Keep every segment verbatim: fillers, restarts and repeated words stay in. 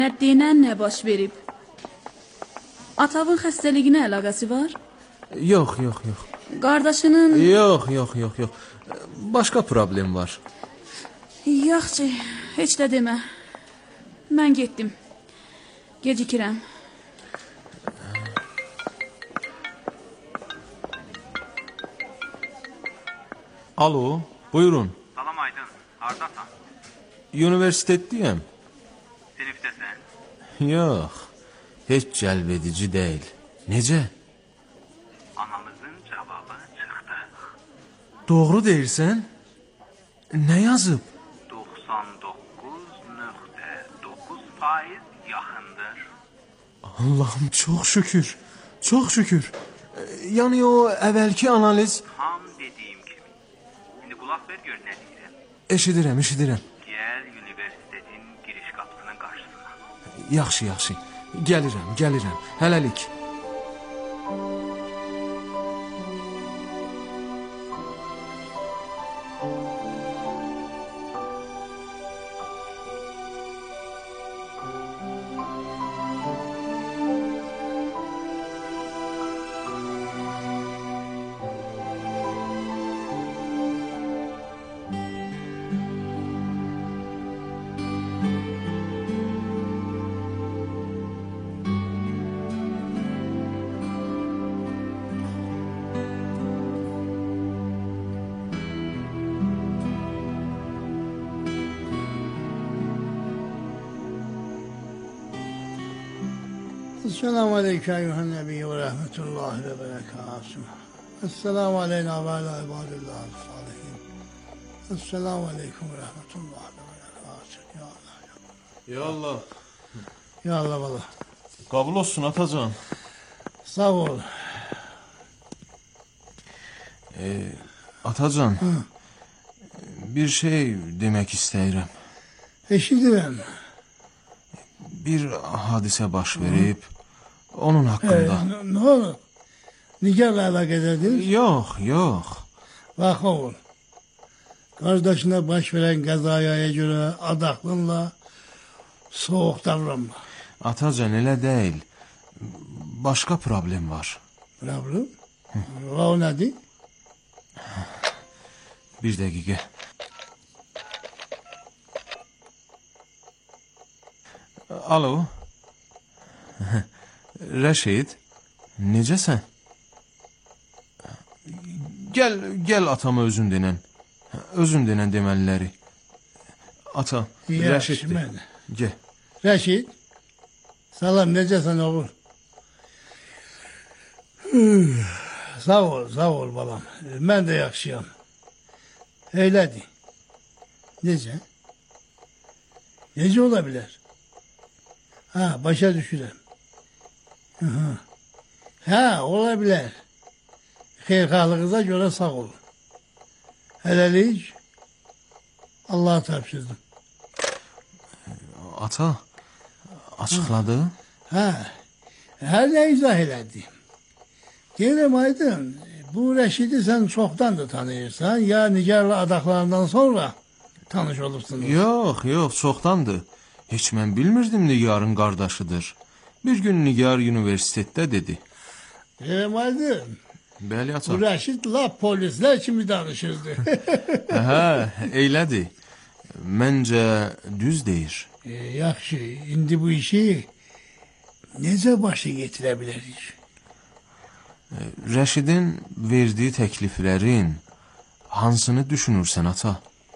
Denən nə baş verib? Atavın xəstəliyinə əlaqəsi var? Yox, yox, yox. Qardaşının... Yox, yox, yox, yox. Başqa problem var. Yaxşı, heç də demə. Mən getdim. Gecikirəm. Alo, buyurun. Salam Aydın, hardasan? Universitetdəyəm. Sinifdəsən? Yox, heç cəlbedici deyil. Necə? Anamızın cavabı çıxdı. Doğru deyirsən? Nə yazıb? doxsan doqquz nöqtə doqquz faiz yaxındır. Allahım, çox şükür. Çox şükür. Yəni o əvvəlki analiz... Tam dediyim kimi. İndi qulaq ver gör nə deyirəm. Eşidirəm, eşidirəm. Gəl universitetin giriş qapısının qarşısına. Yaxşı, yaxşı. Gəlirəm, gəlirəm. Hələlik. Esselamu Aleyküm Eyyühen Nebi ve Rahmetullahi ve Berekatuhu. Esselamu Aleyna ve ala ibadillahü salihin. Esselamu Aleyküm ve Rahmetullahi ve Berekatuhu. Ya Allah. Ya Allah. Ya Allah valla. Qabul olsun Atacan. Sağ ol. Ee, Atacan. Hı. Bir şey demək istəyirəm. Eşidirəm. Bir hadisə baş verib, onun haqqında. Ee, ne olur? Nigarla əlaqədədir? Yox, yox. Bax oğul. Qardaşına baş verən qəzaya görə adaklınla soğuk davranma. Atacan, elə deyil. Başqa problem var. Problem? O nədir? Bir dəqiqə. Alo. Rəşid, necəsən? Gəl, gəl atama özün denən. Özün denən deməliləri. Ata, Rəşiddir. Mən. Gəl. Rəşid, salam, necəsən oğul? Sağ ol, sağ ol balam. Mən də yaxşıyam. Eylədir. Necə? Necə ola bilər? Ha, başa düşürəm. Hı -hı. Ha, ola bilər. Xeyirxahlığınıza görə sağ olun. Hələlik Allah'a tapşırdım. Ata, açıqladı? Ha, hər nə izah elədi. Deyirəm Aydın, bu Rəşidi sən çoxdandır tanıyırsan, ya Nigarla adaqlarından sonra tanış olursunuz? Yox, yox, çoxdandır. Heç mən bilmirdim Nigarın qardaşıdır. Bir gün Nigar universitetdə dedi. Deyirəm Aydın, Bəli, ata. bu Rəşid la polislər kimi danışırdı. Hə, eylədir. Məncə düz deyir. E, yaxşı, indi bu işi necə başa getirə bilərik? Rəşidin verdiyi təkliflərin hansını düşünürsən, ata?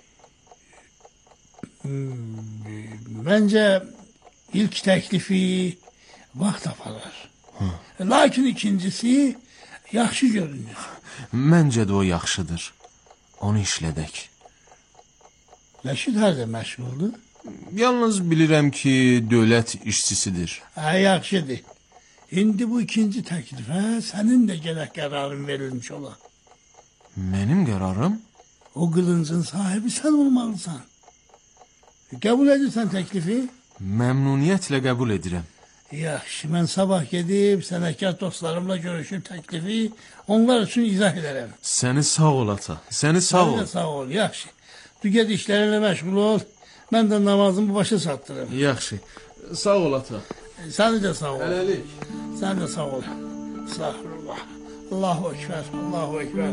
Məncə ilk təklifi vaxt aparar. Lakin ikincisi yaxşı görünür. Məncə də o yaxşıdır. Onu işlədək. Rəşid harada məşğuldur? Yalnız bilirəm ki, dövlət işçisidir. Hə, yaxşıdır. İndi bu ikinci təklifə sənin də gərək qərarın verilmiş ola. Mənim qərarım? O qılıncın sahibi sən olmalısan. Qəbul edirsən təklifi? Məmnuniyyətlə qəbul edirəm. Yaxşı, mən sabah gedib sənəkar dostlarımla görüşüb təklifi onlar üçün izah edərəm. Səni sağ ol, ata. Səni sağ ol. Səni də sağ ol, yaxşı. Du ged işlərinlə məşğul ol. Mən də namazımı başa çatdırım. Yaxşı. Sağ ol ata. Sen de sağ ol. Hələlik. Sen de sağ ol. Estağfurullah. Allahu Ekber. Allahu Ekber.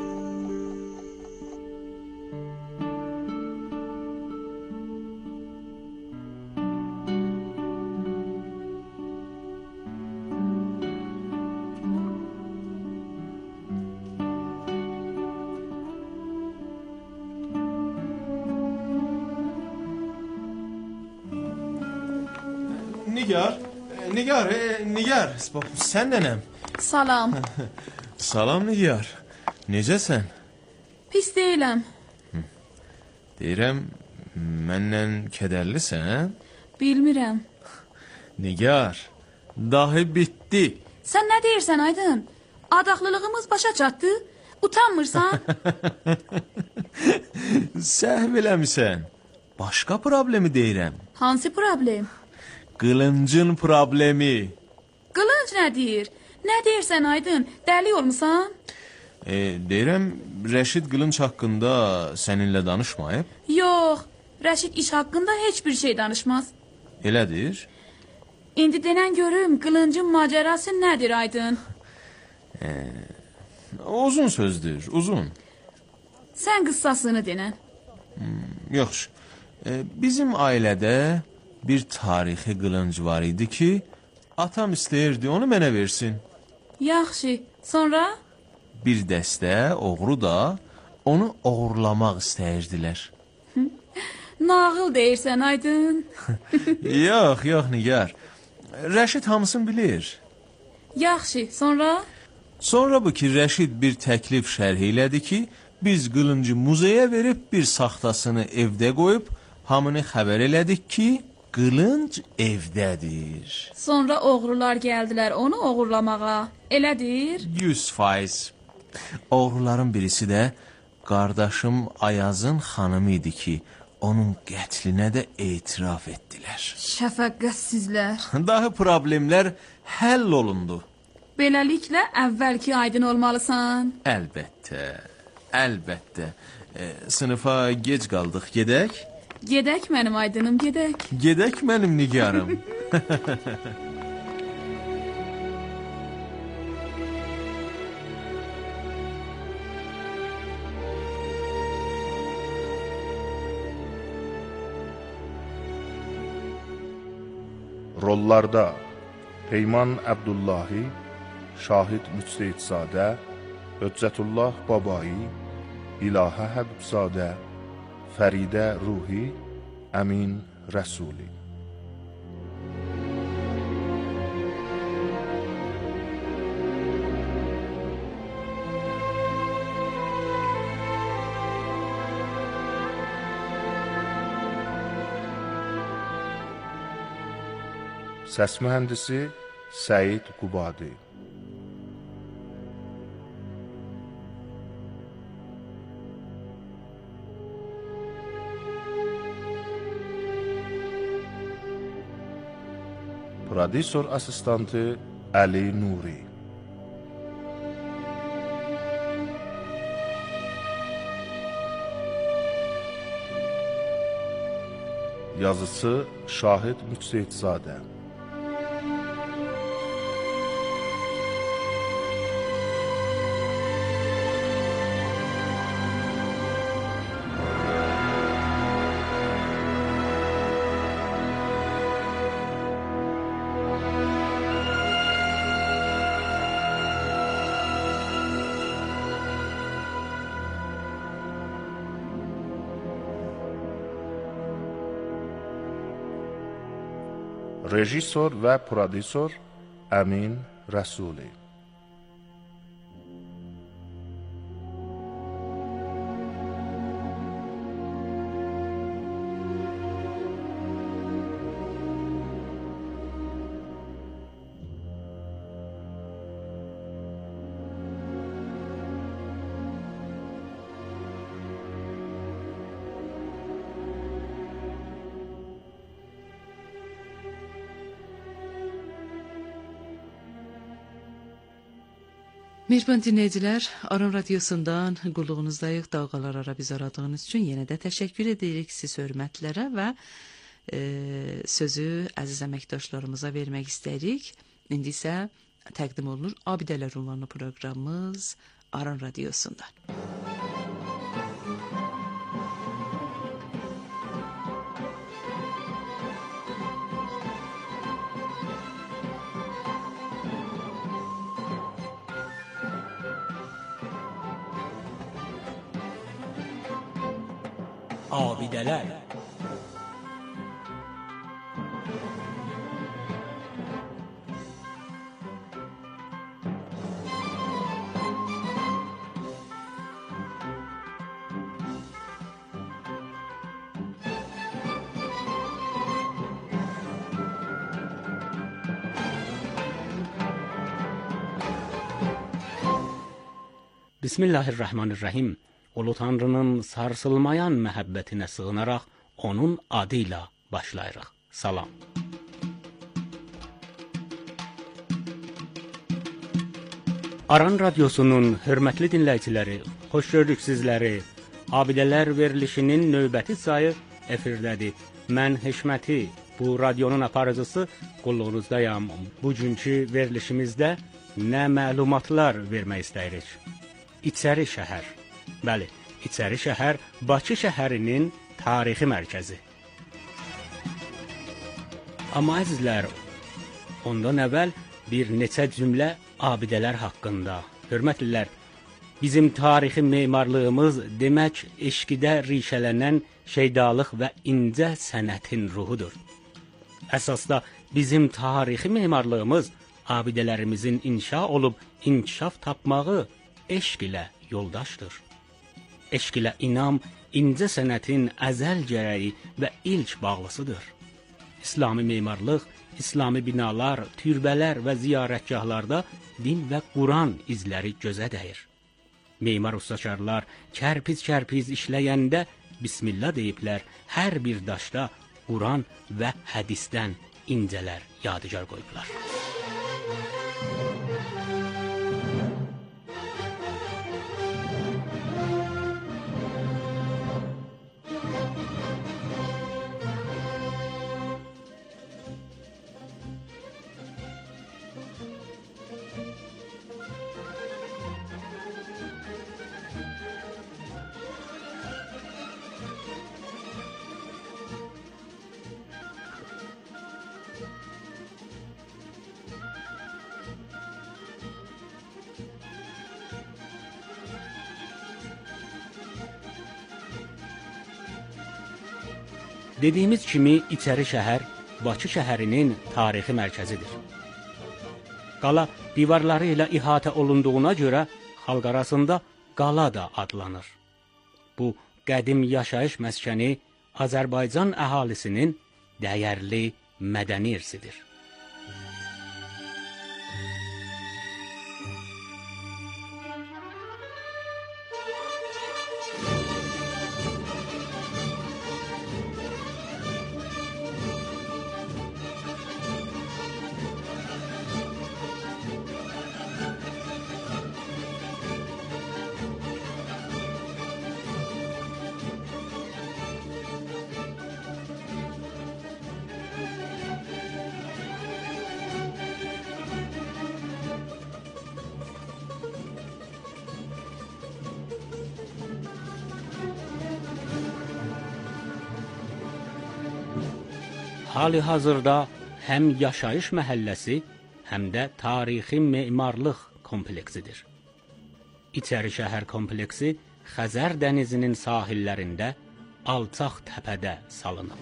Nigar, Nigar, e, Nigar, sən nənəm. Salam. Salam Nigar, necəsən? Pis deyiləm. Deyirəm, məndən kədərlisən? Bilmirəm. Nigar, dahi bitdi. Sən nə deyirsən Aydın? Adaxlılığımız başa çatdı. Utanmırsan? Səhv eləmisən. Başqa problemi deyirəm. Hansı problem? Qılıncın problemi. Qılınc nə deyir? Nə deyirsən Aydın? Dəli olmusan? E, deyirəm, Rəşid qılınc haqqında səninlə danışmayıb. Yox, Rəşid iş haqqında heç bir şey danışmaz. Elədir. İndi denən görüm, qılıncın macerası nədir Aydın? E, uzun sözdür, uzun. Sən qıssasını denən. Hmm, yaxşı. E, bizim ailədə bir tarixi qılınc var idi ki, atam istəyirdi onu mənə versin. Yaxşı, sonra? Bir dəstə oğru da onu oğurlamaq istəyirdilər. Nağıl deyirsən Aydın. Yox, yox Nigar. Rəşid hamısını bilir. Yaxşı, sonra? Sonra bu ki, Rəşid bir təklif şərh elədi ki, biz qılıncı muzeyə verib bir saxtasını evdə qoyub, hamını xəbər elədik ki, qılınc evdədir. Sonra oğrular gəldilər onu oğurlamağa. Elədir? yüz faiz. Oğruların birisi də qardaşım Ayazın xanımı idi ki, onun qətlinə də etiraf etdilər. Şəfəqqətsizlər. Daha problemlər həll olundu. Beləliklə əvvəlki Aydın olmalısan. Əlbəttə, əlbəttə. E, sınıfa gec qaldıq, gedək? Gedək mənim Aydınım, gedək. Gedək mənim Nigarım. Rollarda Peyman Əbdullahi, Şahid Müçtehidzadə, Höccətullah Babai, İlahə Həbibzadə, Fəridə Ruhi, Əmin Rəsuli. Səs mühəndisi Səid Qubadi. Prodüser asistantı Əli Nuri. Yazısı Şahid Müçtehidzadə. Rejissor və prodüser Əmin Rəsuli. Mehriban dinləyicilər, Aran Radiosundan qulluğunuzdayıq. Dalğalar ara biz aradığınız üçün yenə də təşəkkür edirik siz hörmətlərə və e, sözü əziz əməkdaşlarımıza vermək istəyirik. İndi isə təqdim olunur Abidələr ünvanlı proqramımız Aran Radiosundan. Abidələr. Bismillahirrahmanirrahim. Ulu Tanrının sarsılmayan məhəbbətinə sığınaraq onun adıyla başlayırıq. Salam. Aran Radiosunun hörmətli dinləyiciləri, xoş gördük sizləri. Abidələr verilişinin növbəti sayı efirdədir. Mən Hikməti, bu radionun aparıcısı qulluğunuzdayam. Bugünkü verilişimizdə nə məlumatlar vermək istəyirik? İçəri şəhər. Bəli, İçəri şəhər Bakı şəhərinin tarixi mərkəzi. Amma əzizlər, ondan əvvəl bir neçə cümlə abidələr haqqında. Hörmətlilər, bizim tarixi memarlığımız demək eşqidə rişələnən şeydalıq və incə sənətin ruhudur. Əsasda bizim tarixi memarlığımız abidələrimizin inşa olub inkişaf tapmağı eşq ilə yoldaşdır. Eşq ilə inam, incə sənətin əzəl gərəyi və ilk bağlısıdır. İslami memarlıq, İslami binalar, türbələr və ziyarətgahlarda din və Quran izləri gözə dəyir. Memar ustakarlar kərpiz-kərpiz işləyəndə Bismillah deyiblər, hər bir daşda Quran və hədisdən incələr yadigar qoyublar. Dediyimiz kimi İçəri şəhər Bakı şəhərinin tarixi mərkəzidir. Qala divarları ilə ihatə olunduğuna görə xalq arasında qala da adlanır. Bu qədim yaşayış məskəni Azərbaycan əhalisinin dəyərli mədəni irsidir. Hali-hazırda həm yaşayış məhəlləsi, həm də tarixi memarlıq kompleksidir. İçəri şəhər kompleksi Xəzər dənizinin sahillərində alçaq təpədə salınıb.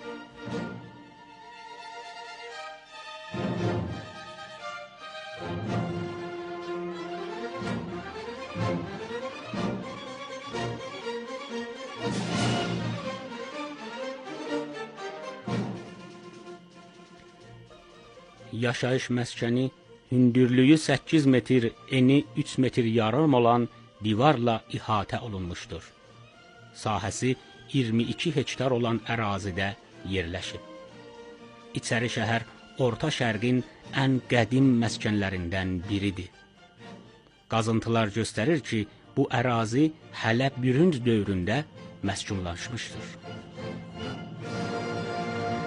Yaşayış məskəni hündürlüyü səkkiz metr, eni üç metr yarım olan divarla ihatə olunmuşdur. Sahəsi iyirmi iki hektar olan ərazidə yerləşib. İçəri şəhər Orta Şərqin ən qədim məskənlərindən biridir. Qazıntılar göstərir ki, bu ərazi hələ bürünc dövründə məskunlaşmışdır.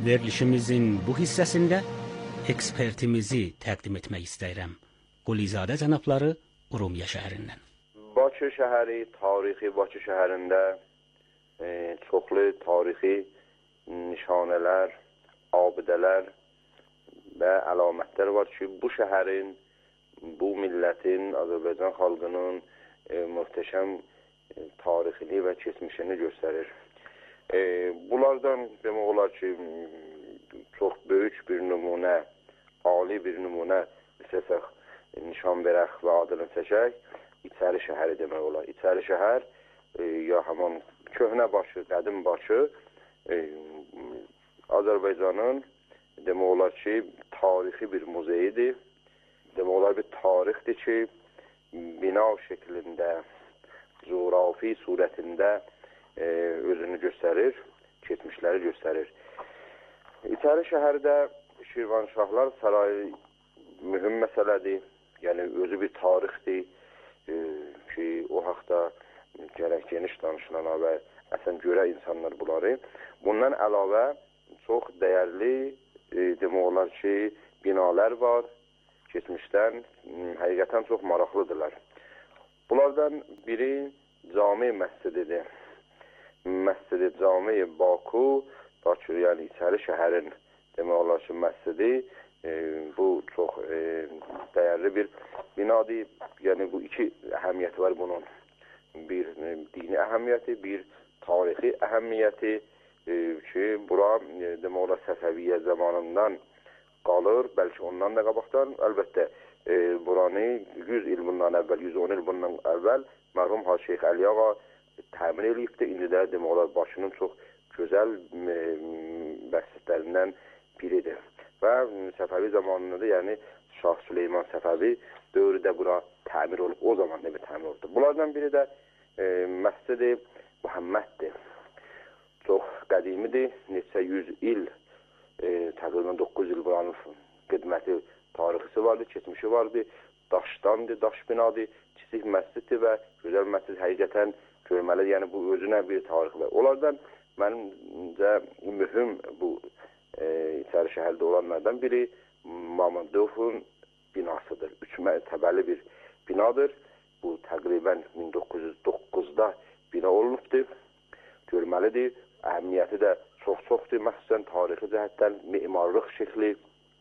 Verilişimizin bu hissəsində ekspertimizi təqdim etmək istəyirəm. Qulizadə cənabları Urumiyyə şəhərindən. Bakı şəhəri, tarixi Bakı şəhərində e, çoxlu tarixi nişanələr, abidələr və əlamətlər var ki, bu şəhərin, bu millətin, Azərbaycan xalqının e, möhtəşəm e, tarixini və keçmişini göstərir. E, bunlardan demək olar ki, çox böyük bir nümunə, ali bir nümunə istəsək nişan verək və adını çəkək, İçəri şəhəri demək olar. İçəri şəhər e, ya həman köhnə Bakı, qədim Bakı e, Azərbaycanın demək olar ki, tarixi bir muzeyidir. Demək olar bir tarixdir ki, bina şəklində, coğrafi surətində e, özünü göstərir, keçmişləri göstərir. İçəri şəhərdə Şirvanşahlar sarayı mühüm məsələdir. Yəni, özü bir tarixdir e, ki, o haqda gərək geniş danışılana və əsən görə insanlar bunları. Bundan əlavə çox dəyərli, e, demək olar ki, binalar var keçmişdən, həqiqətən çox maraqlıdırlar. Bunlardan biri cami məscididir. Məscid-i Cami Baku, Bakı, yəni İçəri şəhərin demək olar ki, məscidi. E, bu çox e, dəyərli bir binadır. Yəni bu iki əhəmiyyəti var bunun. Bir e, dini əhəmiyyəti, bir tarixi əhəmiyyəti e, ki, bura e, demək olar Səfəviyyə zamanından qalır, bəlkə ondan da qabaqdan. Əlbəttə, e, buranı yüz il bundan əvvəl, yüz on il bundan əvvəl mərhum Hacı Şeyx Əli Ağa təmin edibdir. İndi də demək olar Bakının çox gözəl e, məscidlərindən biridir. Və Səfəvi zamanında da, yəni Şah Süleyman Səfəvi dövrüdə bura təmir olub, o zaman da bir təmir olubdur. Bunlardan biri də e, Məscid-i Muhamməddir. Çox qədimidir, neçə yüz il, e, təqribən doqquz il buranın xidməti, tarixisi vardı, keçmişi vardı, daşdandır, daş binadır, kiçik məsciddir və gözəl məscid həqiqətən görməlidir. Yəni bu özünə bir tarix var. Onlardan mənimcə mühüm bu E, İçəri şəhərdə olanlardan biri Mammadovun binasıdır. Üç mərtəbəli bir binadır. Bu təqribən min doqquz yüz doqquzda bina olunubdur. Görməlidir. Əhəmiyyəti də çox-çoxdur. Məsələn, tarixi cəhətdən memarlıq şəkli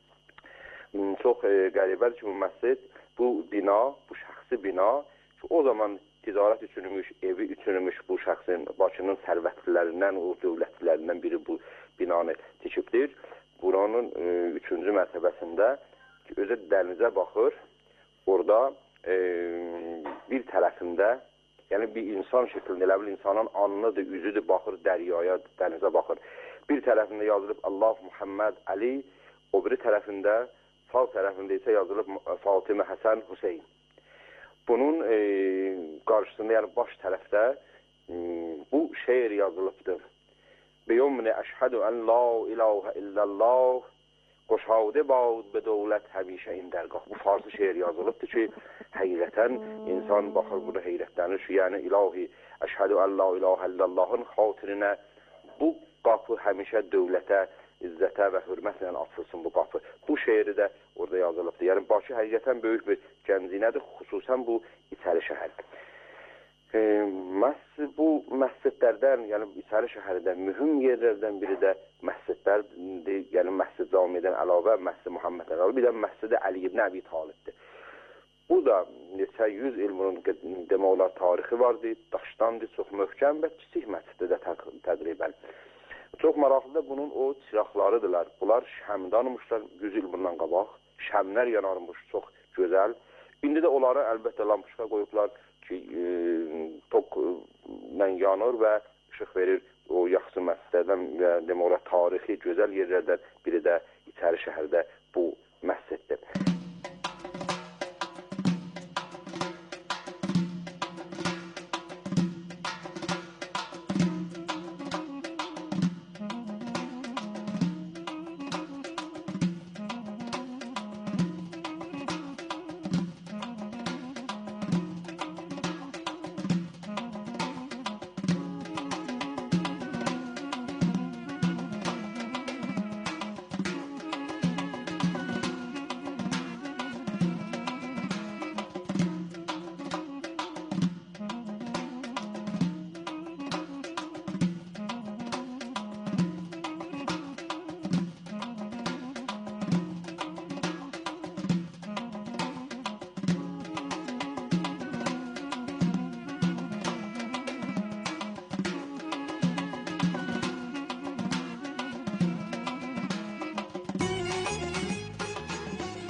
çox e, qəribədir ki, bu məscid, bu bina, bu şəxsi bina ki, o zaman ticarət üçünmüş, evi üçünmüş bu şəxsin, Bakının sərvətlilərindən, o dövlətlilərindən biri bu binanı tikibdir. Buranın e, üçüncü mərtəbəsində ki, özü dənizə baxır. Orada e, bir tərəfində, yəni bir insan şəklində, elə bil insanın alnıdır, üzüdür, baxır dəryaya, dənizə baxır. Bir tərəfində yazılıb Allah Muhammed Ali, o biri tərəfində, sağ tərəfində isə yazılıb Fatimə Həsən Hüseyin. Bunun e, qarşısında, yəni baş tərəfdə e, bu şeir yazılıbdır. Biyumni əşhədu ən la ilahə illallah qoşavdə baud be dövlət həmişə indərgah. Bu farsı şeir yazılıbdır ki, həqiqətən insan baxır, bunu heyrətlənir ki, yəni ilahi əşhədu ən la ilahə illallahın xatirinə bu qapı həmişə dövlətə, izzətə və hörmətlə açılsın bu qapı. Bu şeiri də orada yazılıbdır. Yəni Bakı həqiqətən böyük bir gənzinədir, xüsusən bu İçəri şəhərdir. E, məscid, bu məscidlərdən, yəni İçəri şəhərdə mühüm yerlərdən biri də məscidlərdir. Yəni Məscid Camidən əlavə, Məscid Muhammeddən əlavə, bir də Məscid Əli ibn Əbi Talibdir. Bu da neçə yüz il bunun demək olar tarixi vardır, daşdandır, çox möhkəm və kiçik məsciddir də təqribən. Çox maraqlıdır bunun o çıraqlarıdırlar. Bunlar şəmdanmışlar yüz il bundan qabaq. Şəmlər yanarmış, çox gözəl. İndi də onları əlbəttə lampışqa qoyublar ki, e, tokla yanır və işıq verir. O yaxşı məscidlərdən və demək olar tarixi, gözəl yerlərdən biri də İçəri şəhərdə bu məsciddir.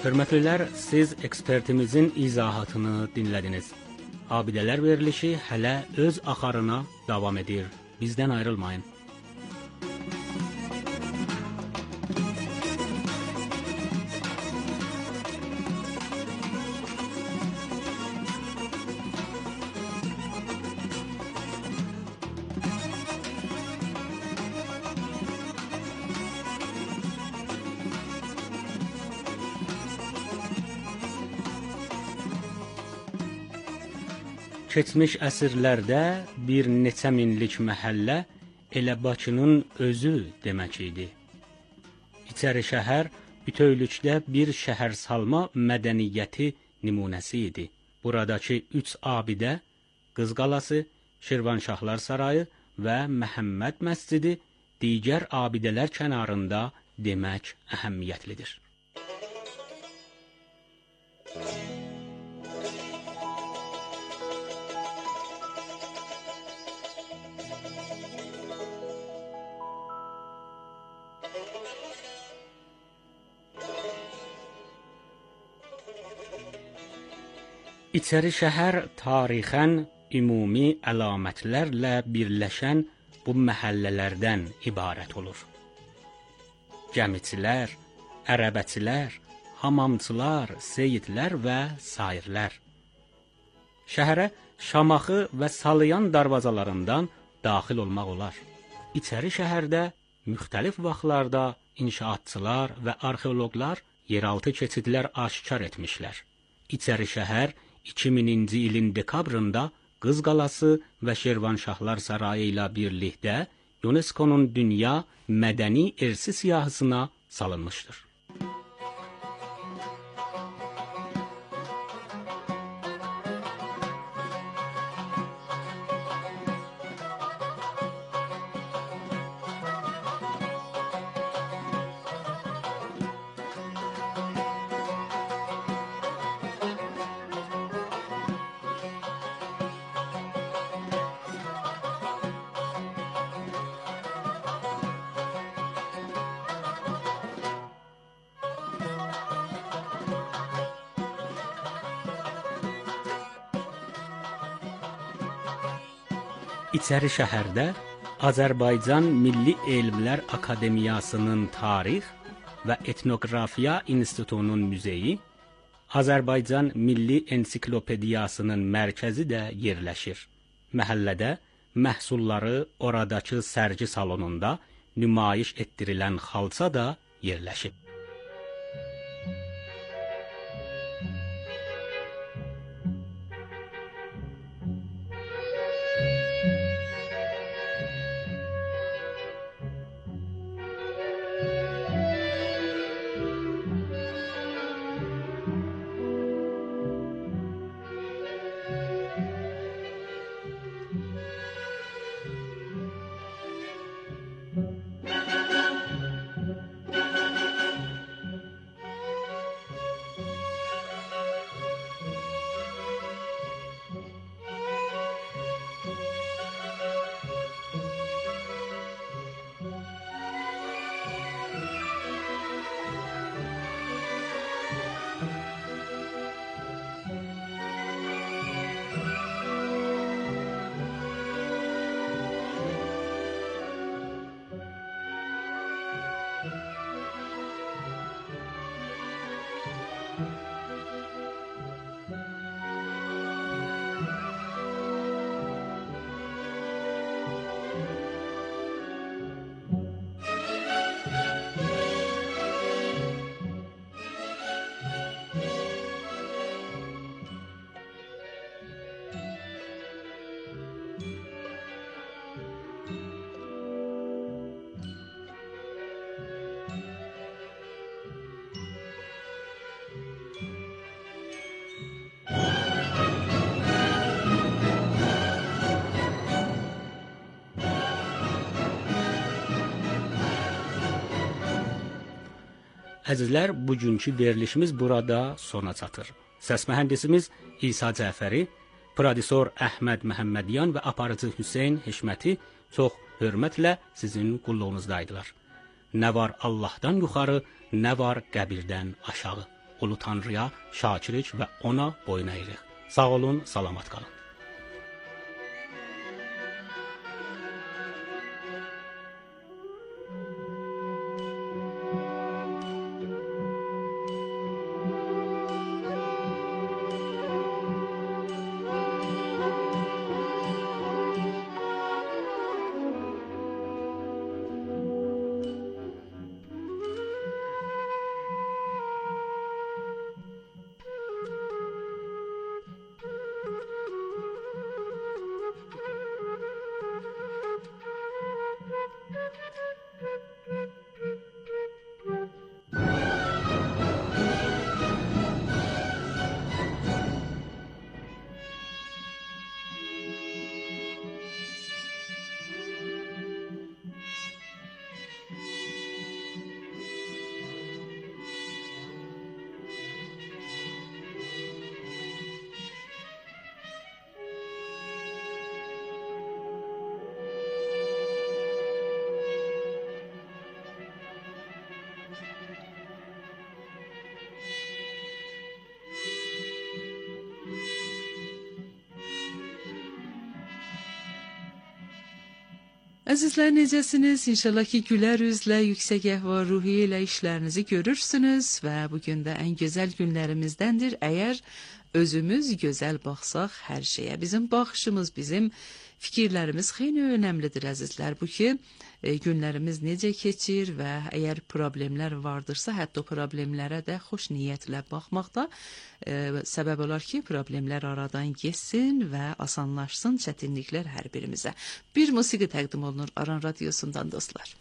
Hörmətlilər, siz ekspertimizin izahatını dinlədiniz. Abidələr verilişi hələ öz axarına davam edir. Bizdən ayrılmayın. Keçmiş əsrlərdə bir neçə minlik məhəllə elə Bakının özü demək idi. İçəri şəhər bütövlükdə bir şəhər salma mədəniyyəti nümunəsi idi. Buradakı üç abidə, Qız qalası, Şirvanşahlar sarayı və Məhəmməd məscidi digər abidələr kənarında demək əhəmiyyətlidir. İçəri şəhər tarixən ümumi əlamətlərlə birləşən bu məhəllələrdən ibarət olur. Gəmiçilər, ərəbəçilər, hamamçılar, seyidlər və sairlər. Şəhərə Şamaxı və Salayan darvazalarından daxil olmaq olar. İçəri şəhərdə müxtəlif vaxtlarda inşaatçılar və arxeoloqlar yeraltı keçidlər aşkar etmişlər. İçəri şəhər iki minci ilin dekabrında Qız qalası və Şirvanşahlar sarayı ilə birlikdə UNESCO-nun dünya mədəni irsi siyahısına salınmışdır. İçəri şəhərdə Azərbaycan Milli Elmlər Akademiyasının Tarix və Etnografiya İnstitutunun müzeyi, Azərbaycan Milli Ensiklopediyasının mərkəzi də yerləşir. Məhəllədə məhsulları oradakı sərgi salonunda nümayiş etdirilən xalça da yerləşib. Əzizlər, bugünkü verilişimiz burada sona çatır. Səs mühəndisimiz İsa Cəfəri, prodüsor Əhməd Məhəmmədyan və aparıcı Hüseyn Heşməti çox hörmətlə sizin qulluğunuzdaydılar. Nə var Allahdan yuxarı, nə var qəbirdən aşağı. Ulu Tanrıya şakirik və ona boyun əyirik. Sağ olun, salamat qalın. Əzizlər, necəsiniz? İnşallah ki, gülər üzlə, yüksək əhval-ruhiyyə ilə işlərinizi görürsünüz və bugün də ən gözəl günlərimizdəndir. Əgər özümüz gözəl baxsaq hər şeyə, bizim baxışımız, bizim fikirlərimiz xeyli önəmlidir əzizlər. Bu ki, e, günlərimiz necə keçir və əgər problemlər vardırsa, hətta o problemlərə də xoş niyyətlə baxmaqda e, səbəb olar ki, problemlər aradan geçsin və asanlaşsın çətinliklər hər birimizə. Bir musiqi təqdim olunur Aran Radiosundan dostlar.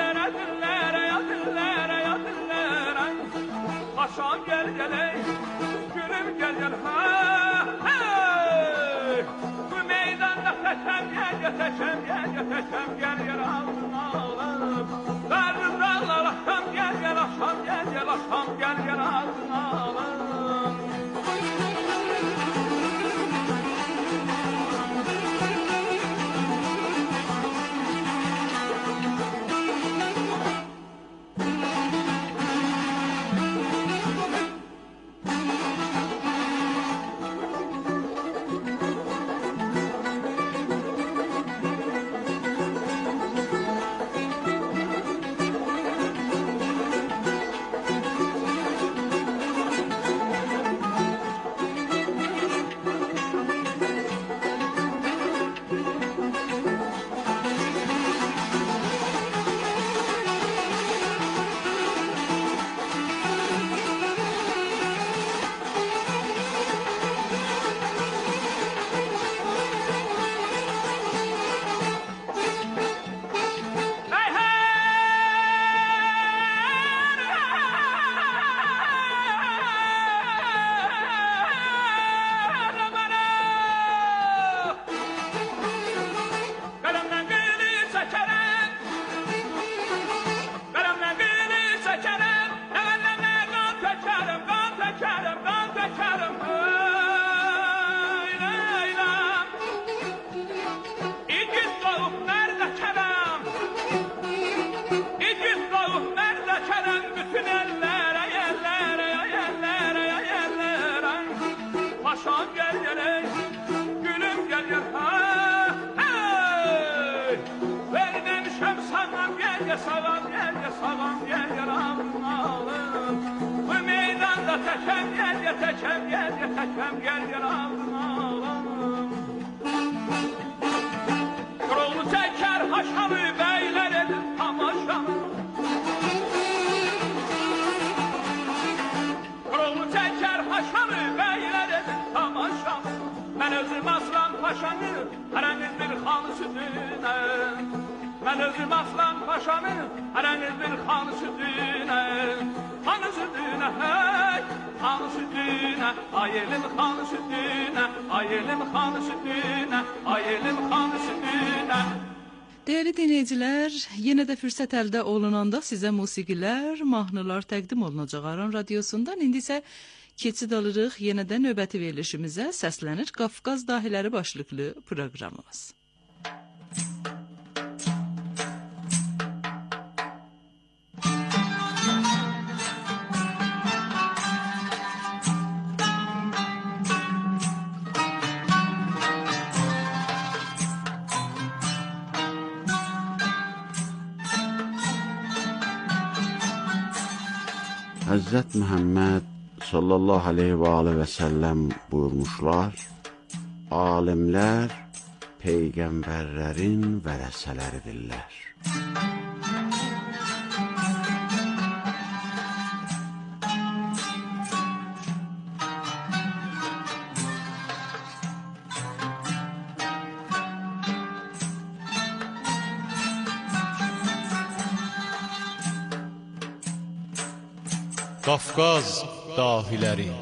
dillere dillere ya dillere ya dillere Paşam gel gel ey gülüm gel gel ha hey Bu meydanda teşem gel gel teşem gel gel teşem gel gel alın alın Verdim dağlar akşam gel gel akşam gel gel akşam gel gel alın alın Sağam gel gel sağam gel gel alın alın Bu meydanda teşem gel gel teşem gel gel teşem gel gel alın alın Kurulu çeker haşamı beyler edin tamaşamı Kurulu çeker haşamı beyler edin tamaşamı Ben özüm aslan paşamı hereniz bir xanı sütüne Ben özüm aslan paşamı hereniz bir xanı sütüne Xanı sütüne hey xanı sütüne Ay elim xanı sütüne Ay elim xanı sütüne Ay elim xanı sütüne Değerli dinleyiciler, yenə də fürsət əldə olunanda sizə musiqilər, mahnılar təqdim olunacaq Aran Radiosundan. İndi isə keçid alırıq yenə də növbəti verilişimizə Səslənir Qafqaz Dahiləri başlıqlı proqramımız. Həzrət Məhəmməd sallallahu aleyhi və aleyhi və səlləm buyurmuşlar, alimlər peyğəmbərlərin vərəsələridirlər. Qafqaz dahiləri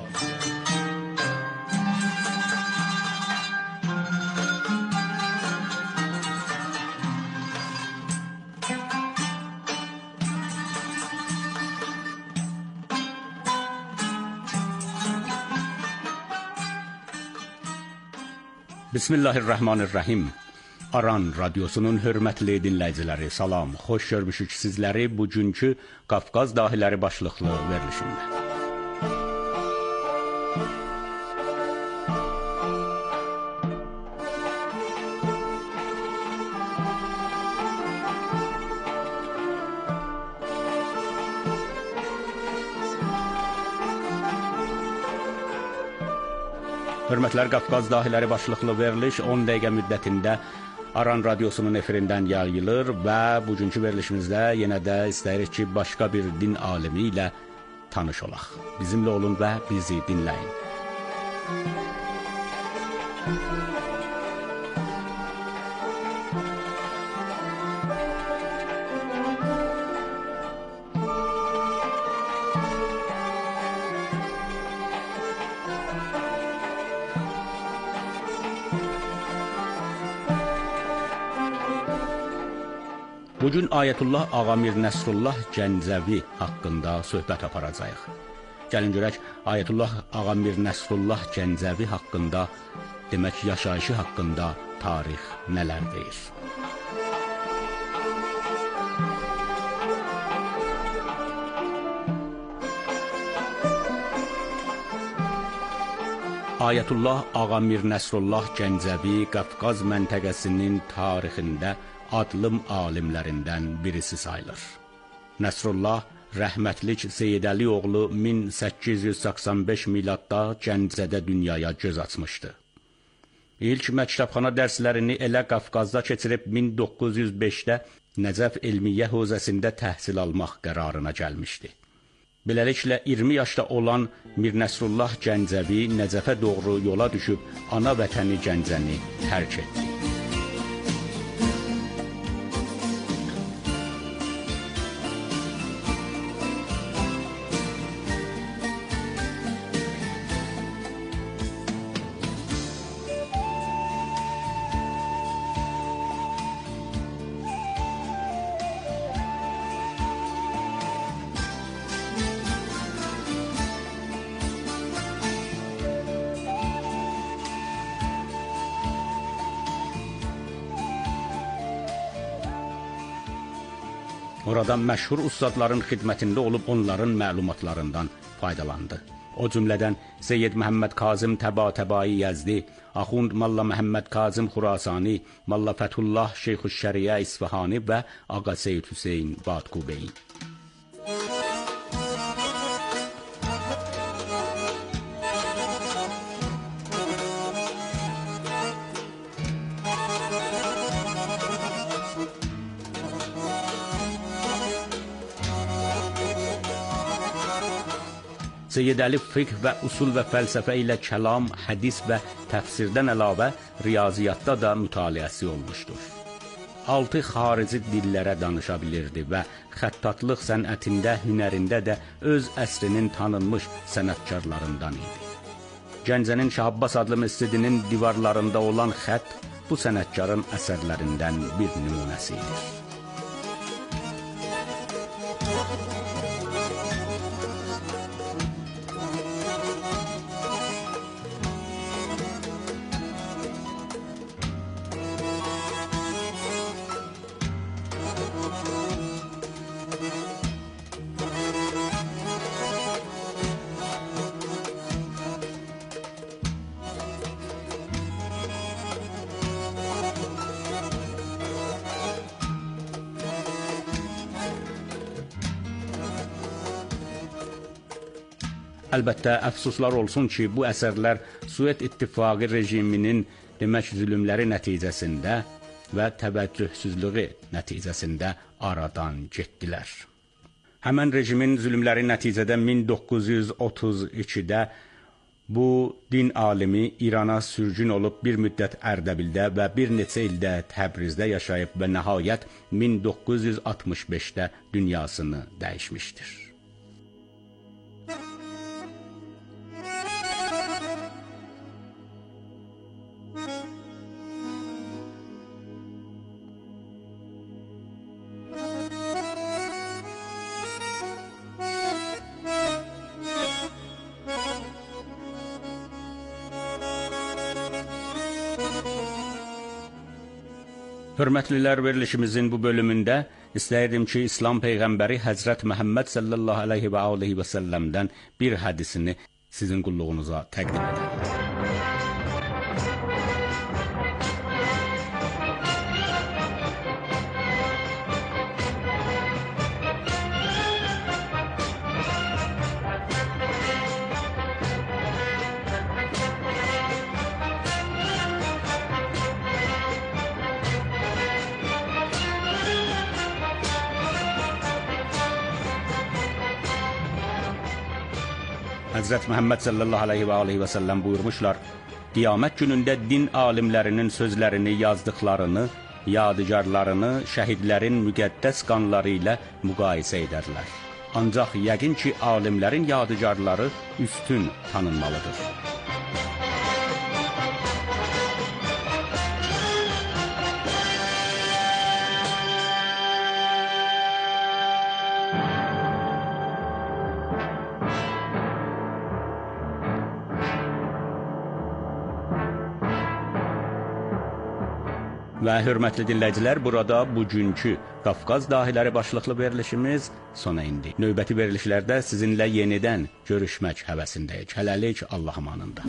Bismillahirrahmanirrahim. Aran Radiosunun hörmətli dinləyiciləri, salam. Xoş görmüşük sizləri bugünkü Qafqaz Dahiləri başlıqlı verilişində. Hörmətlər, Qafqaz Dahiləri başlıqlı veriliş on dəqiqə müddətində Aran Radiosunun efirindən yayılır və bugünkü verilişimizdə yenə də istəyirik ki, başqa bir din alimi ilə tanış olaq. Bizimlə olun və bizi dinləyin. Bugün Ayətullah Ağamir Nəsrullah Gəncəvi haqqında söhbət aparacağıq. Gəlin görək Ayətullah Ağamir Nəsrullah Gəncəvi haqqında, demək yaşayışı haqqında tarix nələr deyir. Ayətullah Ağamir Nəsrullah Gəncəvi Qafqaz məntəqəsinin tarixində adlım alimlərindən birisi sayılır. Nəsrullah rəhmətlik Seyid Əli oğlu min səkkiz yüz səxsən beş miladda Gəncədə dünyaya göz açmışdı. İlk məktəbxana dərslərini elə Qafqazda keçirib min doqquz yüz beşdə Nəcəf Elmiyyə Hövzəsində təhsil almaq qərarına gəlmişdi. Beləliklə iyirmi yaşda olan Mir Nəsrullah Gəncəvi Nəcəfə doğru yola düşüb ana vətəni Gəncəni tərk etdi. Oradan məşhur ustadların xidmətində olub onların məlumatlarından faydalandı. O cümlədən Seyyid Məhəmməd Kazım Təba-Təbai Yəzdi, Axund Malla Məhəmməd Kazım Xurasani, Malla Fəthullah Şeyxüşşəriyə İsfahani və Ağa Seyyid Hüseyin Badqubeyi. Seyyid Əli fiqh və usul və fəlsəfə ilə kəlam, hədis və təfsirdən əlavə riyaziyyatda da mütaliəsi olmuşdur. Altı xarici dillərə danışa bilirdi və xəttatlıq sənətində, hünərində də öz əsrinin tanınmış sənətkarlarından idi. Gəncənin Şah Abbas adlı məscidinin divarlarında olan xətt bu sənətkarın əsərlərindən bir nümunəsidir. Əlbəttə, əfsuslar olsun ki, bu əsərlər Sovet İttifaqı rejiminin demək zülümləri nəticəsində və təvəccühsüzlüğü nəticəsində aradan getdilər. Həmən rejimin zülümləri nəticədə min doqquz yüz otuz ikidə bu din alimi İrana sürgün olub bir müddət Ərdəbildə və bir neçə ildə Təbrizdə yaşayıb və nəhayət min doqquz yüz altmış beşdə dünyasını dəyişmişdir. Hörmətlilər, verilişimizin bu bölümündə istəyirdim ki, İslam Peyğəmbəri Həzrət Məhəmməd sallallahu aleyhi və aleyhi və səlləmdən bir hədisini sizin qulluğunuza təqdim edəm. Həzrət Məhəmməd sallallahu aleyhi və aleyhi və səlləm buyurmuşlar, qiyamət günündə din alimlərinin sözlərini, yazdıqlarını, yadigarlarını şəhidlərin müqəddəs qanları ilə müqayisə edərlər. Ancaq yəqin ki, alimlərin yadigarları üstün tanınmalıdır. Və hörmətli dinləyicilər, burada bugünkü Qafqaz dahiləri başlıqlı verilişimiz sona indi. Növbəti verilişlərdə sizinlə yenidən görüşmək həvəsindəyik. Hələlik Allah amanında.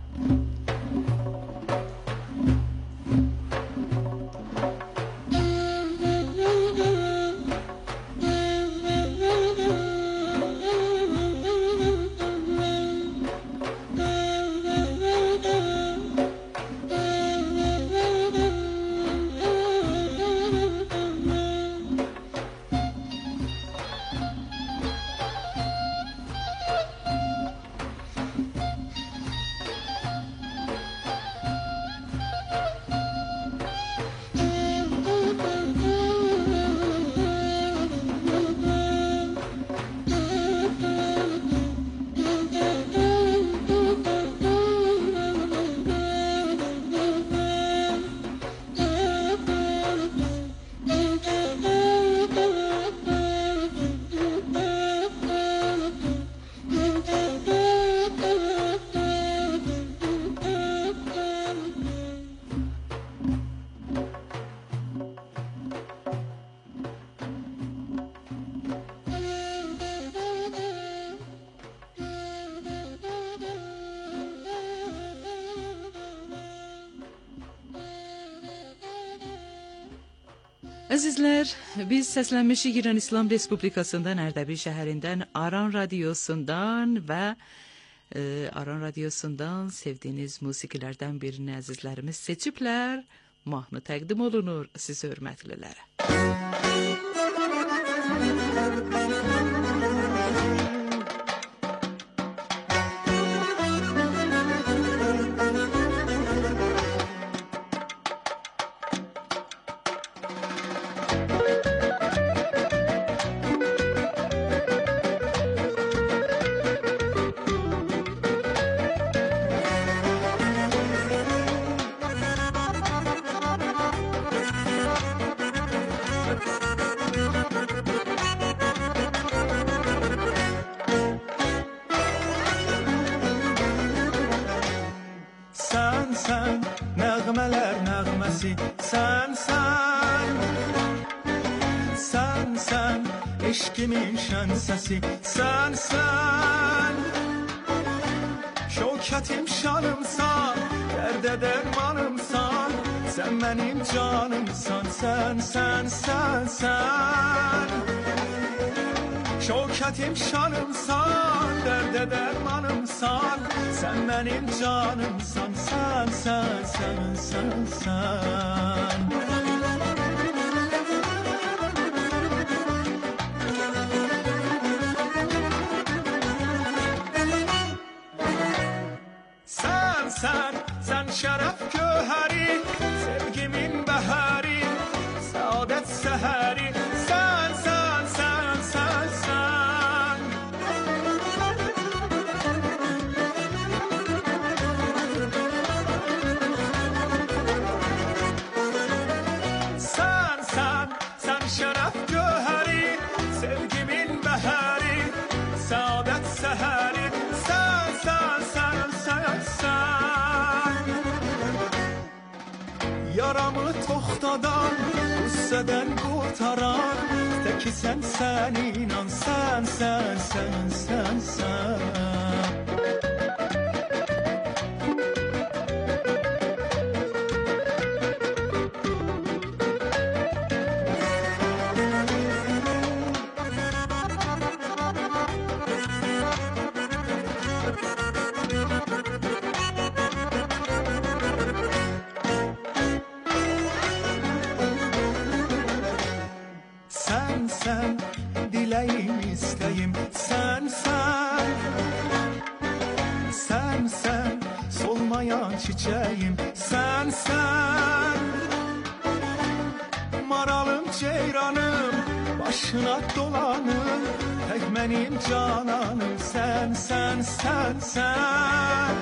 Əzizlər, biz səslənmişik İran İslam Respublikasından, Ərdəbil şəhərindən, Aran radiosundan və e, Aran radiosundan sevdiyiniz musiqilərdən birini əzizlərimiz seçiblər. Mahnı təqdim olunur siz hörmətlilərə. Eşkimin şən səsi sən sən Şövkətim şanımsan, dərdə dərmanımsan Sən mənim canımsan, sən sən sən sən Şövkətim şanımsan, dərdə dərmanımsan Sən mənim canımsan, sən sən sən sən sən Sen, sen şərəf göhəri, sevgimin bəhəri, səadət səhəri, sən, sən, sən, sən, sən. Sən, sən, sən şərəf göhəri, sevgimin bəhəri, səadət səhəri, sən, sən, sən, sən, sən. Yaramı toxtadan, qüssədən qurtaran Təki sən, sən inan, sən, sən, sən, sən, sən çiçeğim sen sen Maralım ceyranım başına dolanım Tek benim cananım sen sen sen sen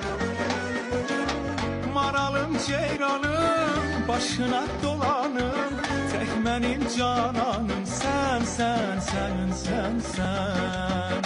Maralım ceyranım başına dolanım Tek benim cananım sen sen sen sen sen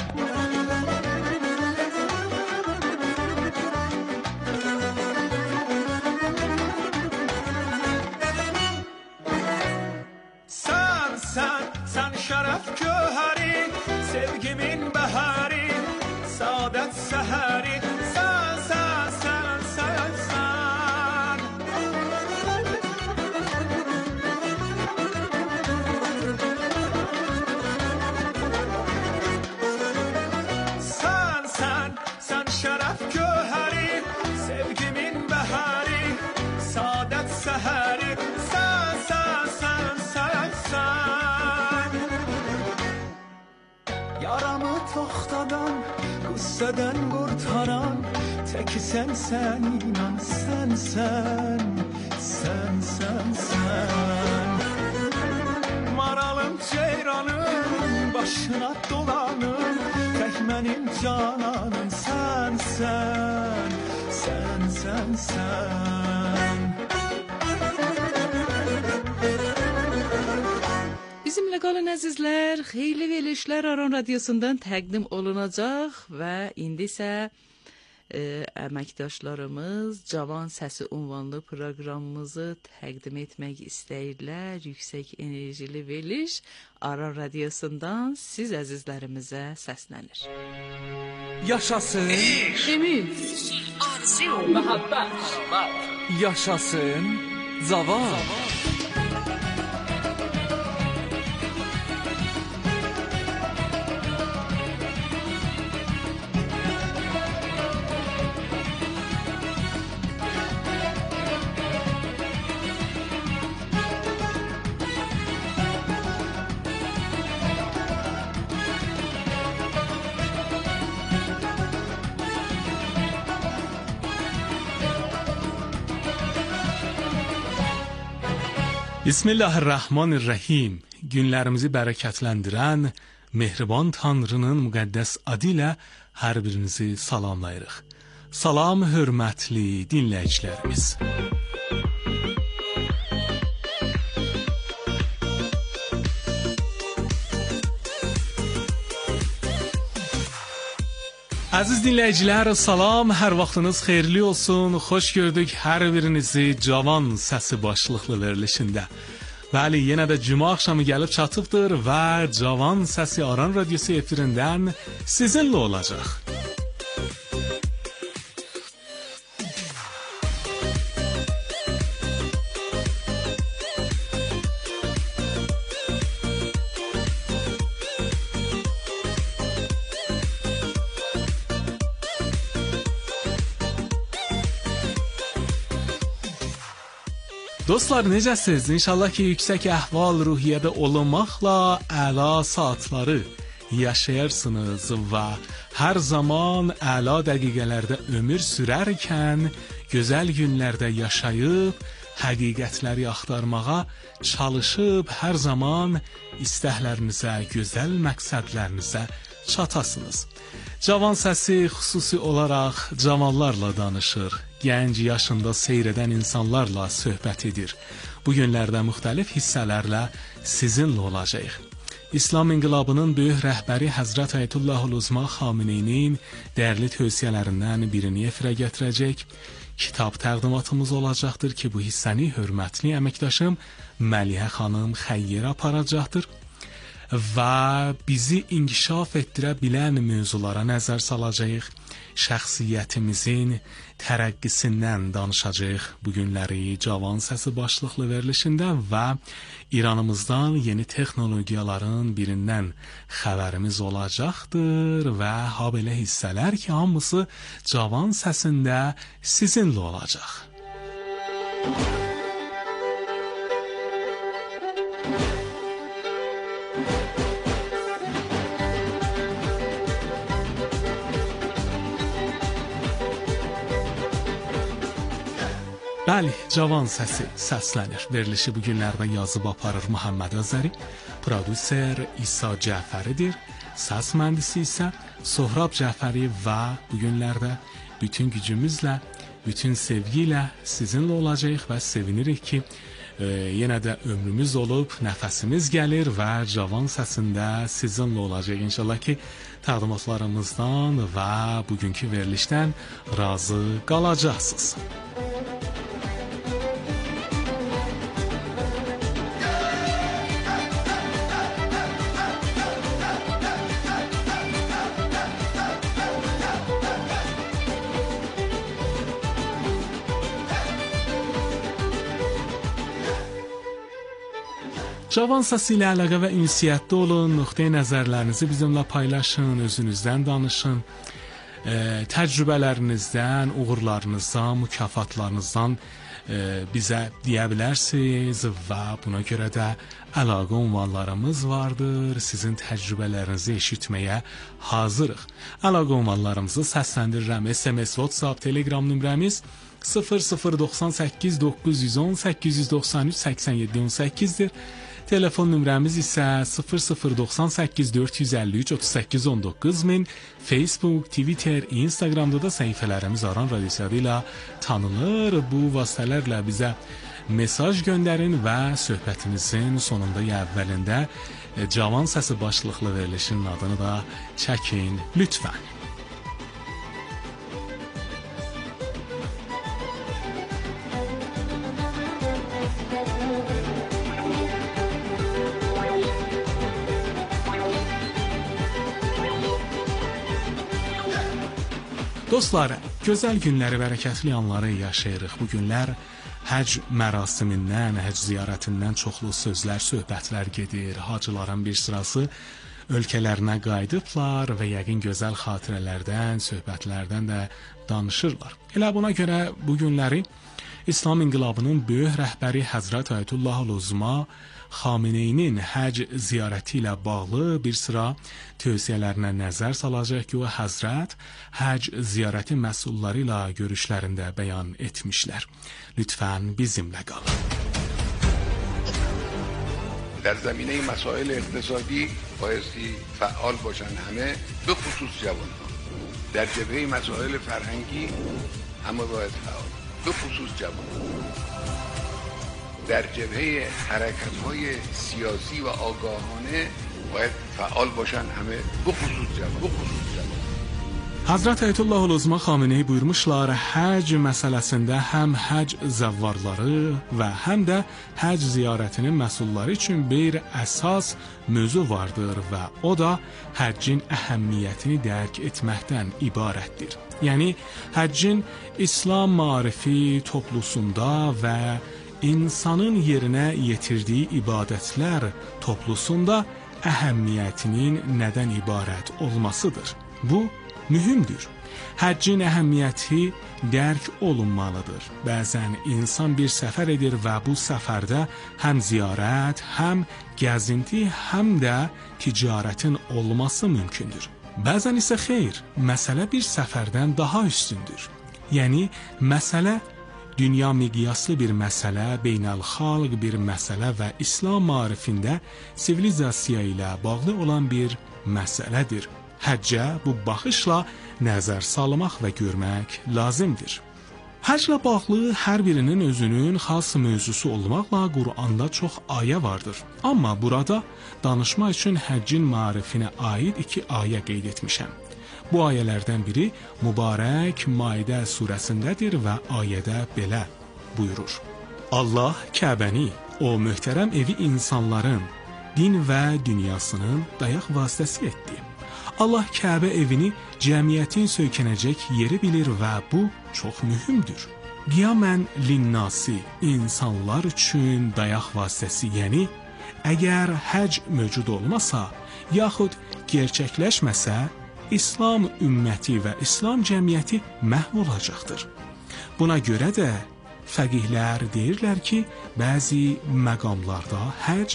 şərəf gövhəri, sevgimin bəhəri, saadət səhəri, sən, sən, sən, sən, sən. Sən, sən, sən şərəf gövhəri, sevgimin bəhəri, saadət səhəri, sən, sən, sən, sən, sən. Yaramı toxtadan, qüssədən qurtaran, təki sən, sən, inan, sən, sən, sən, sən, sən. Maralım, ceyranım, başına dolanım, tək mənim cananım, sən, sən, sən, sən, sən. Bizimlə qalın əzizlər, xeyli verilişlər Aran Radiosundan təqdim olunacaq və indi isə e, əməkdaşlarımız Cavan Səsi ünvanlı proqramımızı təqdim etmək istəyirlər. Yüksək enerjili veriliş Aran Radiosundan siz əzizlərimizə səslənir. Yaşasın, Ümid, Arzu, məhəbbət, yaşasın, Cavan. Bismillahirrahmanirrahim. Günlərimizi bərəkətləndirən Mehriban Tanrının müqəddəs adı ilə hər birinizi salamlayırıq. Salam, hörmətli dinləyicilərimiz. Əziz dinləyicilər, salam, hər vaxtınız xeyirli olsun. Xoş gördük hər birinizi Cavan Səsi başlıqlı verilişində. Bəli, yenə də cümə axşamı gəlib çatıbdır və Cavan Səsi Aran Radiosu efirindən sizinlə olacaq. Dostlar, necəsiniz? İnşallah ki, yüksək əhval ruhiyyədə olmaqla əla saatları yaşayarsınız və hər zaman əla dəqiqələrdə ömür sürərkən gözəl günlərdə yaşayıb, həqiqətləri axtarmağa çalışıb, hər zaman istəklərinizə, gözəl məqsədlərinizə çatasınız. Cavan Səsi xüsusi olaraq cavanlarla danışır, gənc yaşında seyr edən insanlarla söhbət edir. Bu günlərdə müxtəlif hissələrlə sizinlə olacaq. İslam inqilabının böyük rəhbəri Həzrət Əyətullahul Uzma Xameneyinin dəyərli tövsiyələrindən birini efirə gətirəcək. Kitab təqdimatımız olacaqdır ki, bu hissəni hörmətli əməkdaşım Məlihə xanım Xəyyərə aparacaqdır və bizi inkişaf etdirə bilən mövzulara nəzər salacağıq. Şəxsiyyətimizin tərəqqisindən danışacağıq bu günləri Cavan Səsi başlıqlı verilişində və İranımızdan yeni texnologiyaların birindən xəbərimiz olacaqdır və ha belə hissələr ki, hamısı Cavan Səsində sizinlə olacaq. Bəli, Cavan Səsi səslənir. Verilişi bu günlərdə yazıb aparır Muhammed Azəri, prodüser İsa Cəfəridir, səs mühəndisi isə Sohrab Cəfəri və bu günlərdə bütün gücümüzlə, bütün sevgi ilə sizinlə olacağıq və sevinirik ki, e, yenə də ömrümüz olub, nəfəsimiz gəlir və Cavan Səsində sizinlə olacaq. İnşallah ki, təqdimatlarımızdan və bugünkü verilişdən razı qalacaqsınız. Cavan səsi ilə əlaqə və ünsiyyətdə olun, nöqteyi nəzərlərinizi bizimlə paylaşın, özünüzdən danışın, e, təcrübələrinizdən, uğurlarınızdan, mükafatlarınızdan e, bizə deyə bilərsiniz və buna görə də əlaqə ünvanlarımız vardır. Sizin təcrübələrinizi eşitməyə hazırıq. Əlaqə ünvanlarımızı səsləndirirəm. S M S, WhatsApp, Telegram nömrəmiz sıfır sıfır doxsan səkkiz doqquz yüz on səkkiz yüz doxsan üç səksən yeddi on səkkizdir. Telefon nömrəmiz isə sıfır sıfır doxsan səkkiz dörd yüz əlli üç otuz səkkiz on doqquz min. Facebook, Twitter, Instagramda da səhifələrimiz Aran Radiosu ilə tanınır. Bu vasitələrlə bizə mesaj göndərin və söhbətimizin sonunda ya əvvəlində Cavan Səsi başlıqlı verilişin adını da çəkin lütfən. Dostlar, gözəl günləri, bərəkətli anları yaşayırıq. Bu günlər həc mərasimindən, həc ziyarətindən çoxlu sözlər, söhbətlər gedir. Hacıların bir sırası ölkələrinə qayıdıblar və yəqin gözəl xatirələrdən, söhbətlərdən də danışırlar. Elə buna görə bu günləri İslam inqilabının böyük rəhbəri Həzrət Ayətullah Uzma Xameneyinin həc ziyarəti ilə bağlı bir sıra tövsiyələrinə nəzər salacaq ki, o Həzrət həc ziyarəti məsulları ilə görüşlərində bəyan etmişlər. Lütfən bizimlə qalın. در زمینه مسائل اقتصادی بایستی فعال باشن همه، به خصوص جوانان. در جبهه مسائل فرهنگی همه باید فعال، به خصوص جوانان. در جبهه حرکت‌های سیاسی و آگاهانه باید فعال باشن همه، به خصوص جوان، به خصوص جوان. Hazrət Ayətullah Uzma Xameneyi buyurmuşlar, həc məsələsində həm həc zəvvarları və həm də həc ziyarətinin məsulları üçün bir əsas mövzu vardır və o da həccin əhəmiyyətini dərk etməkdən ibarətdir. Yəni, həccin İslam marifi toplusunda və insanın yerinə yetirdiyi ibadətlər toplusunda əhəmiyyətinin nədən ibarət olmasıdır. Bu, mühümdür. Həccin əhəmiyyəti dərk olunmalıdır. Bəzən insan bir səfər edir və bu səfərdə həm ziyarət, həm gəzinti, həm də ticarətin olması mümkündür. Bəzən isə xeyr, məsələ bir səfərdən daha üstündür. Yəni, məsələ dünya miqyaslı bir məsələ, beynəlxalq bir məsələ və İslam marifində sivilizasiya ilə bağlı olan bir məsələdir. Həccə bu baxışla nəzər salmaq və görmək lazımdır. Həcclə bağlı hər birinin özünün xas mövzusu olmaqla Quranda çox ayə vardır. Amma burada danışmaq üçün həccin marifinə aid iki ayə qeyd etmişəm. Bu ayələrdən biri mübarək Maidə surəsindədir və ayədə belə buyurur. Allah Kəbəni, o möhtərəm evi insanların, din və dünyasının dayaq vasitəsi etdi. Allah Kəbə evini cəmiyyətin söykənəcək yeri bilir və bu çox mühümdür. Qiyamən linnasi, insanlar üçün dayaq vasitəsi, yəni əgər həc mövcud olmasa, yaxud gerçəkləşməsə, İslam ümməti və İslam cəmiyyəti məhv olacaqdır. Buna görə də fəqihlər deyirlər ki, bəzi məqamlarda həc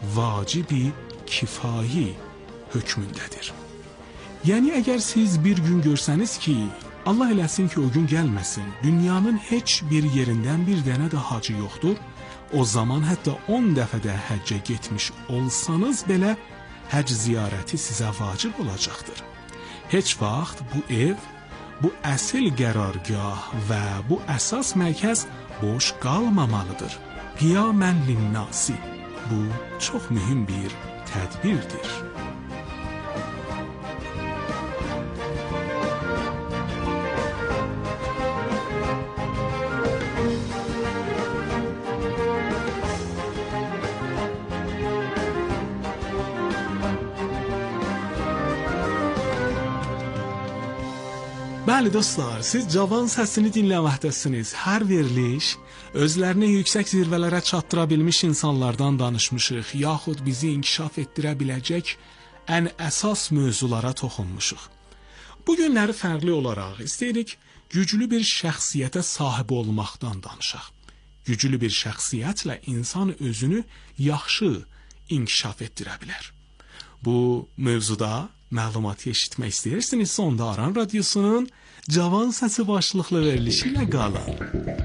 vacibi kifayi hökmündədir. Yəni, əgər siz bir gün görsəniz ki, Allah eləsin ki, o gün gəlməsin, dünyanın heç bir yerindən bir dənə də hacı yoxdur, o zaman hətta on dəfə də həccə getmiş olsanız belə, həc ziyarəti sizə vacib olacaqdır. Heç vaxt bu ev, bu əsl qərargah və bu əsas mərkəz boş qalmamalıdır. Qiyamən linnasi, bu çox mühüm bir tədbirdir. Bəli dostlar, siz cavan səsini dinləməkdəsiniz. Hər veriliş özlərini yüksək zirvələrə çatdıra bilmiş insanlardan danışmışıq, yaxud bizi inkişaf etdirə biləcək ən əsas mövzulara toxunmuşuq. Bu günləri fərqli olaraq istəyirik güclü bir şəxsiyyətə sahib olmaqdan danışaq. Güclü bir şəxsiyyətlə insan özünü yaxşı inkişaf etdirə bilər. Bu mövzuda məlumat eşitmək istəyirsinizsə, onda Aran Radiosunun Cavan Səsi başlıqlı verilişi ilə qalın.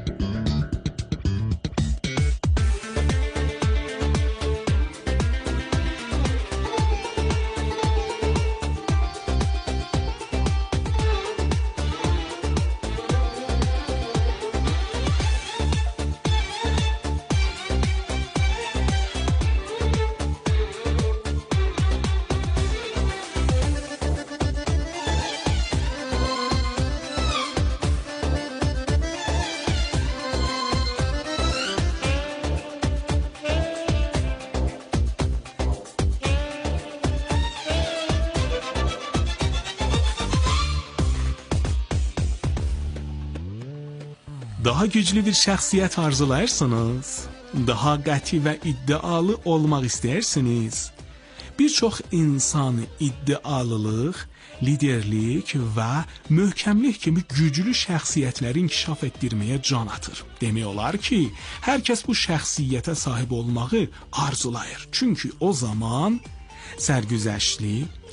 Daha güclü bir şəxsiyyət arzulayırsınız, daha qəti və iddialı olmaq istəyirsiniz. Bir çox insan iddialılıq, liderlik və möhkəmlik kimi güclü şəxsiyyətləri inkişaf etdirməyə can atır. Demək olar ki, hər kəs bu şəxsiyyətə sahib olmağı arzulayır. Çünki o zaman sərgüzəştli,